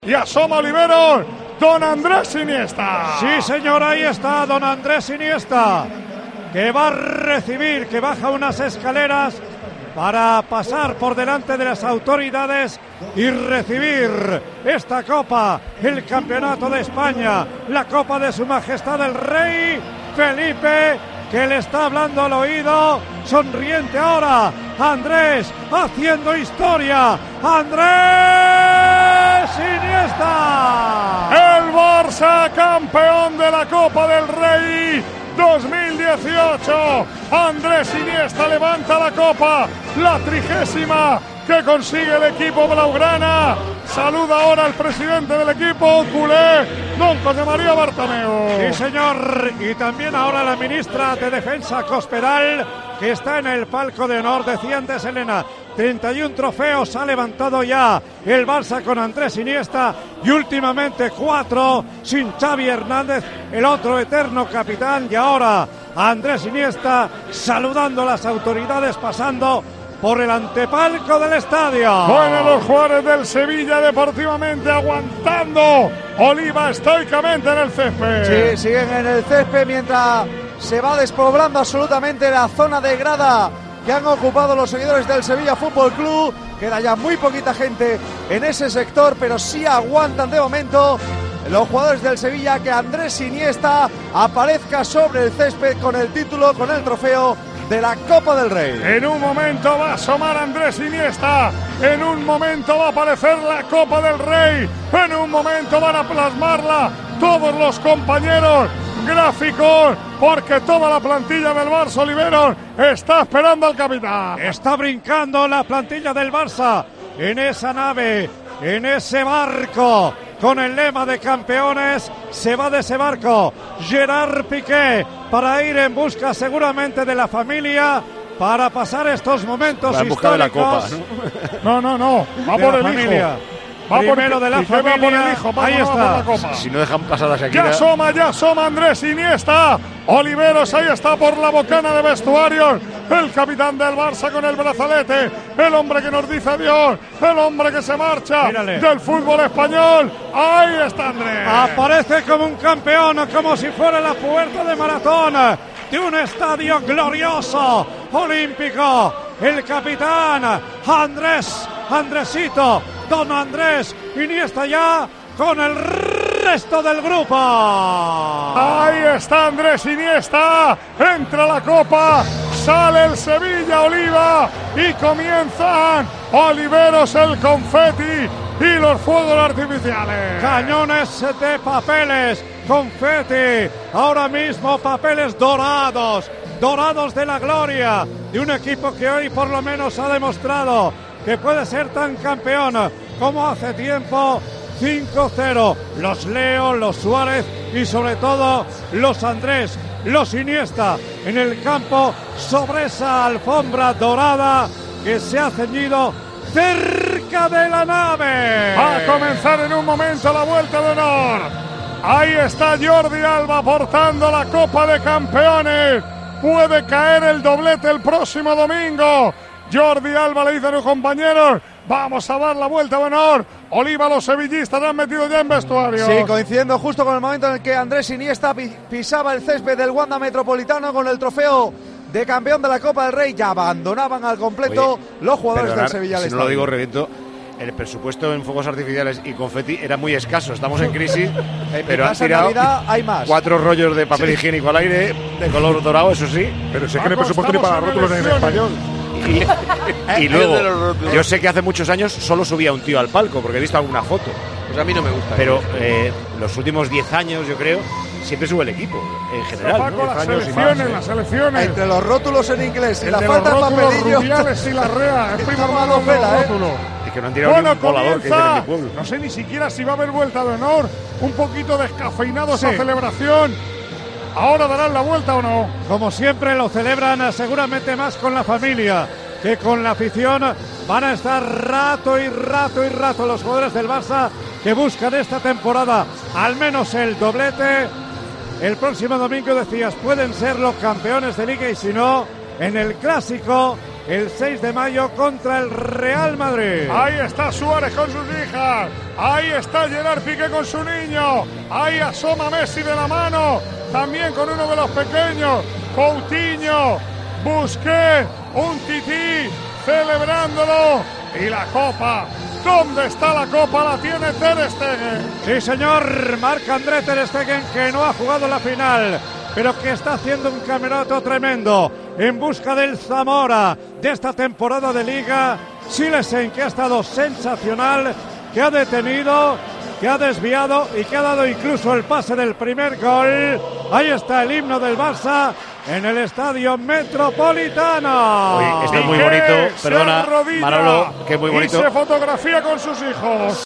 Y asoma Oliveros, don Andrés Iniesta. Sí, señor, ahí está don Andrés Iniesta, que va a recibir, que baja unas escaleras para pasar por delante de las autoridades y recibir esta copa, el Campeonato de España, la Copa de Su Majestad el Rey Felipe, que le está hablando al oído, sonriente ahora, Andrés, haciendo historia, Andrés Iniesta. El Barça, campeón de la Copa del Rey 2018. Andrés Iniesta levanta la copa, la 30ª que consigue el equipo blaugrana. Saluda ahora al presidente del equipo culé, don José María Bartomeu. Sí, señor, y también ahora la ministra de Defensa Cospedal, que está en el palco de honor. Decía antes Elena, 31 trofeos ha levantado ya el Barça con Andrés Iniesta, y últimamente 4 sin Xavi Hernández, el otro eterno capitán. Y ahora Andrés Iniesta saludando a las autoridades, pasando por el antepalco del estadio. Bueno, los jugadores del Sevilla deportivamente aguantando. Oliva estoicamente en el césped. Sí, siguen en el césped mientras se va despoblando absolutamente la zona de grada que han ocupado los seguidores del Sevilla Fútbol Club. Queda ya muy poquita gente en ese sector, pero sí aguantan de momento los jugadores del Sevilla que Andrés Iniesta aparezca sobre el césped con el título, con el trofeo de la Copa del Rey. En un momento va a asomar Andrés Iniesta, en un momento va a aparecer la Copa del Rey, en un momento van a plasmarla todos los compañeros gráficos, porque toda la plantilla del Barça, Oliveros, está esperando al capitán. Está brincando la plantilla del Barça en esa nave, en ese barco con el lema de campeones. Se va de ese barco Gerard Piqué para ir en busca seguramente de la familia, para pasar estos momentos históricos. Busca de la copa, ¿no? No, va por el familia. hijo. Va primero por, de la familia. Va por el hijo, ahí está. Si no dejan pasar a Shakira. Ya asoma Andrés Iniesta. Oliveros, ahí está por la bocana de vestuarios. El capitán del Barça con el brazalete. El hombre que nos dice adiós. El hombre que se marcha. Mírale. Del fútbol español. Ahí está Andrés. Aparece como un campeón, como si fuera la puerta de maratón de un estadio glorioso, olímpico. El capitán Andresito, don Andrés Iniesta, ya con el resto del grupo. Ahí está Andrés Iniesta. Entra la copa. Sale el Sevilla, Oliva. Y comienzan Oliveros, el confeti y los fuegos artificiales. Cañones de papeles, confeti. Ahora mismo papeles dorados de la gloria de un equipo que hoy por lo menos ha demostrado que puede ser tan campeón como hace tiempo. 5-0, los Leo, los Suárez y sobre todo los Andrés, los Iniesta en el campo sobre esa alfombra dorada que se ha ceñido cerca de la nave. Va a comenzar en un momento la vuelta de honor. Ahí está Jordi Alba portando la Copa de Campeones. Puede caer el doblete el próximo domingo. Jordi Alba le dice a los compañeros: vamos a dar la vuelta de honor. Oliva, los sevillistas han metido ya en vestuario. Sí, coincidiendo justo con el momento en el que Andrés Iniesta pisaba el césped del Wanda Metropolitano con el trofeo de campeón de la Copa del Rey. Ya abandonaban al completo los jugadores del Sevilla. Si no lo digo, reviento. El presupuesto en fuegos artificiales y confeti era muy escaso. Estamos en crisis, pero han tirado Navidad, hay más. 4 rollos de papel higiénico al aire, de color dorado, eso sí. Pero se cree presupuesto ni para rótulos en español. Y luego, yo sé que hace muchos años solo subía un tío al palco, porque he visto alguna foto. Pues a mí no me gusta. Pero los últimos 10 años, yo creo, siempre sube el equipo, en general. ¿No? Las selecciones. Entre los rótulos en inglés y la de falta de los rótulos papelillo. Rubiales y la REA. Es primo hermano de los rótulos. Es que no han tirado ni un volador que dicen en mi pueblo. No sé ni siquiera si va a haber vuelta de honor. Un poquito descafeinado esa celebración. ¿Ahora darán la vuelta o no? Como siempre lo celebran seguramente más con la familia que con la afición. Van a estar rato y rato los jugadores del Barça que buscan esta temporada al menos el doblete. El próximo domingo, decías, pueden ser los campeones de Liga, y si no, en el Clásico el 6 de mayo contra el Real Madrid. Ahí está Suárez con sus hijas. Ahí está Gerard Piqué con su niño. Ahí asoma Messi de la mano. También con uno de los pequeños. Coutinho. Busquets. Un tití. Celebrándolo. Y la copa. ¿Dónde está la copa? La tiene Ter Stegen. Sí, señor. Marc-André Ter Stegen, que no ha jugado la final, pero que está haciendo un campeonato tremendo en busca del Zamora de esta temporada de Liga. Silesen, que ha estado sensacional, que ha detenido, que ha desviado y que ha dado incluso el pase del primer gol. Ahí está el himno del Barça en el Estadio Metropolitano. Oye, esto es muy bonito, perdona, Manolo, que es muy bonito. Y se fotografía con sus hijos.